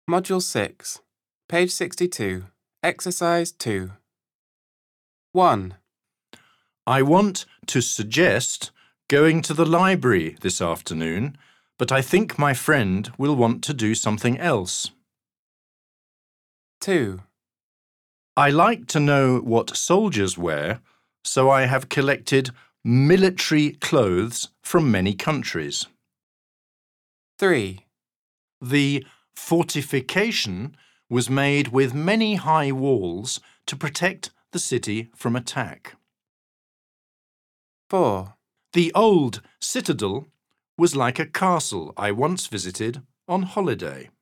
Module 6, page 62, exercise 2. 1. I want to suggest going to the library this afternoon, but I think my friend will want to do something else. 2. I like to know what soldiers wear, so I have collected military clothes from many countries. 3. The fortification was made with many high walls to protect the city from attack. 4. The old citadel was like a castle I once visited on holiday.